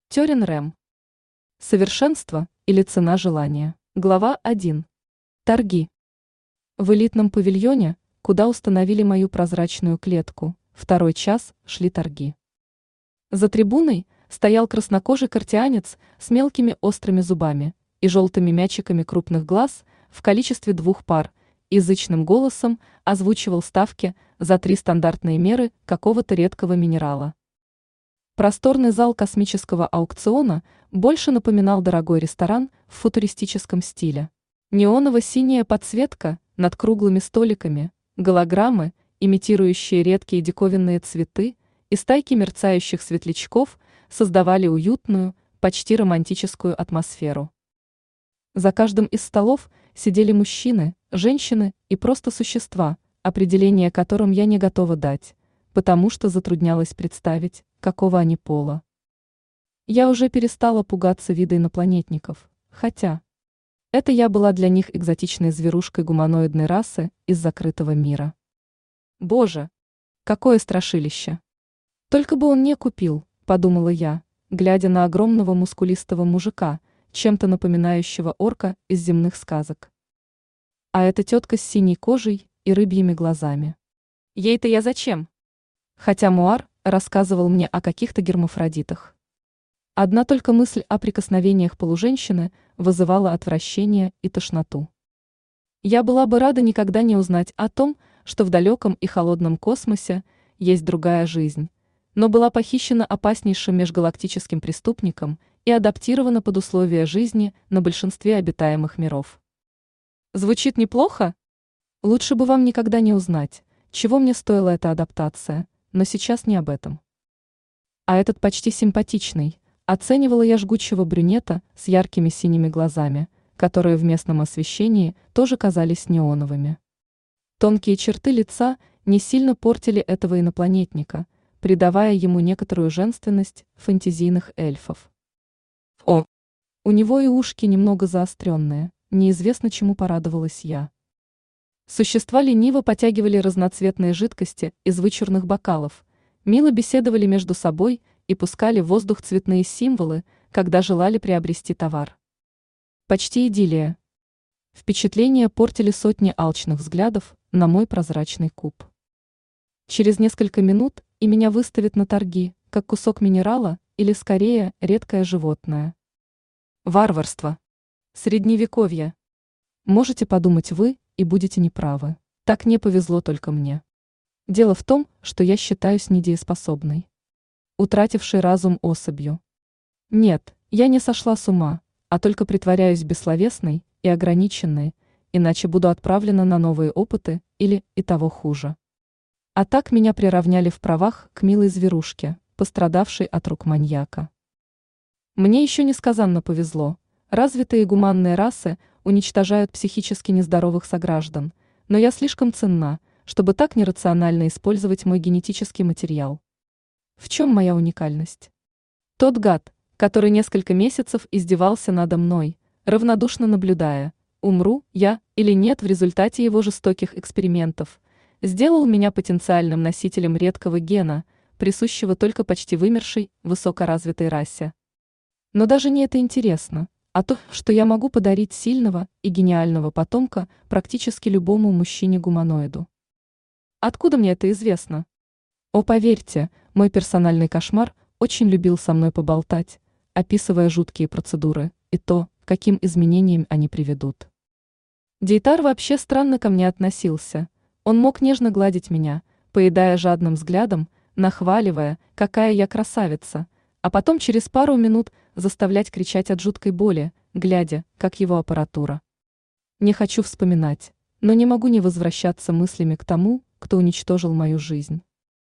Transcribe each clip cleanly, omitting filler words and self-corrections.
Тёрин Рэм. Совершенство или цена желания. Глава 1. Торги. В элитном павильоне, куда установили мою прозрачную клетку, второй час шли торги. За трибуной стоял краснокожий картианец с мелкими острыми зубами и желтыми мячиками крупных глаз в количестве 2 пар, и язычным голосом озвучивал ставки за 3 стандартные меры какого-то редкого минерала. Просторный зал космического аукциона больше напоминал дорогой ресторан в футуристическом стиле. Неоново-синяя подсветка над круглыми столиками, голограммы, имитирующие редкие диковинные цветы, и стайки мерцающих светлячков создавали уютную, почти романтическую атмосферу. За каждым из столов сидели мужчины, женщины и просто существа, определение которым я не готова дать, потому что затруднялось представить, какого они пола. Я уже перестала пугаться вида инопланетников, хотя это я была для них экзотичной зверушкой гуманоидной расы из закрытого мира. Боже, какое страшилище! Только бы он не купил, подумала я, глядя на огромного мускулистого мужика, чем-то напоминающего орка из земных сказок. А эта тетка с синей кожей и рыбьими глазами. Ей-то я зачем? Хотя Муар рассказывал мне о каких-то гермафродитах. Одна только мысль о прикосновениях полуженщины вызывала отвращение и тошноту. Я была бы рада никогда не узнать о том, что в далеком и холодном космосе есть другая жизнь, но была похищена опаснейшим межгалактическим преступником и адаптирована под условия жизни на большинстве обитаемых миров. Звучит неплохо? Лучше бы вам никогда не узнать, чего мне стоила эта адаптация, но сейчас не об этом. А этот почти симпатичный, оценивала я жгучего брюнета с яркими синими глазами, которые в местном освещении тоже казались неоновыми. Тонкие черты лица не сильно портили этого инопланетника, придавая ему некоторую женственность фэнтезийных эльфов. О, у него и ушки немного заостренные, неизвестно чему порадовалась я. Существа лениво потягивали разноцветные жидкости из вычурных бокалов, мило беседовали между собой и пускали в воздух цветные символы, когда желали приобрести товар. Почти идиллия. Впечатление портили сотни алчных взглядов на мой прозрачный куб. Через несколько минут и меня выставят на торги, как кусок минерала или, скорее, редкое животное. Варварство. Средневековье. Можете подумать вы, и будете неправы. Так не повезло только мне. Дело в том, что я считаюсь недееспособной, утратившей разум особью. Нет, я не сошла с ума, а только притворяюсь бессловесной и ограниченной, иначе буду отправлена на новые опыты или и того хуже. А так меня приравняли в правах к милой зверушке, пострадавшей от рук маньяка. Мне еще несказанно повезло. Развитые гуманные расы уничтожают психически нездоровых сограждан, но я слишком ценна, чтобы так нерационально использовать мой генетический материал. В чем моя уникальность? Тот гад, который несколько месяцев издевался надо мной, равнодушно наблюдая, умру я или нет в результате его жестоких экспериментов, сделал меня потенциальным носителем редкого гена, присущего только почти вымершей высокоразвитой расе. Но даже не это интересно, а то, что я могу подарить сильного и гениального потомка практически любому мужчине-гуманоиду. Откуда мне это известно? О, поверьте, мой персональный кошмар очень любил со мной поболтать, описывая жуткие процедуры и то, каким изменениям они приведут. Дейтар вообще странно ко мне относился. Он мог нежно гладить меня, поедая жадным взглядом, нахваливая, какая я красавица, а потом через пару минут заставлять кричать от жуткой боли, глядя, как его аппаратура. Не хочу вспоминать, но не могу не возвращаться мыслями к тому, кто уничтожил мою жизнь.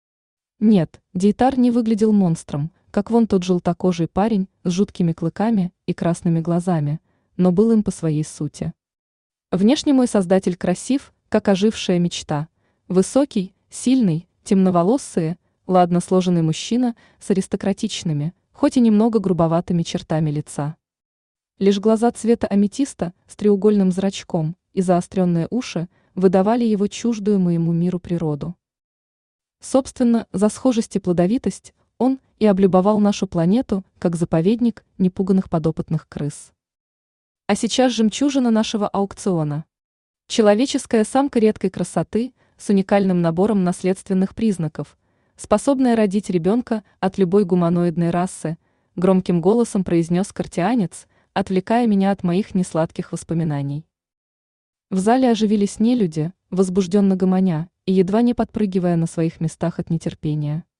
Нет, Дейтар не выглядел монстром, как вон тот желтокожий парень с жуткими клыками и красными глазами, но был им по своей сути. Внешне мой создатель красив, как ожившая мечта. Высокий, сильный, темноволосый, ладно сложенный мужчина с аристократичными, хоть и немного грубоватыми чертами лица. Лишь глаза цвета аметиста с треугольным зрачком и заостренные уши выдавали его чуждую моему миру природу. Собственно, за схожесть и плодовитость он и облюбовал нашу планету, как заповедник непуганных подопытных крыс. А сейчас жемчужина нашего аукциона. Человеческая самка редкой красоты с уникальным набором наследственных признаков, способная родить ребенка от любой гуманоидной расы, громким голосом произнес картианец, отвлекая меня от моих несладких воспоминаний. В зале оживились нелюди, возбужденно гомоня и едва не подпрыгивая на своих местах от нетерпения.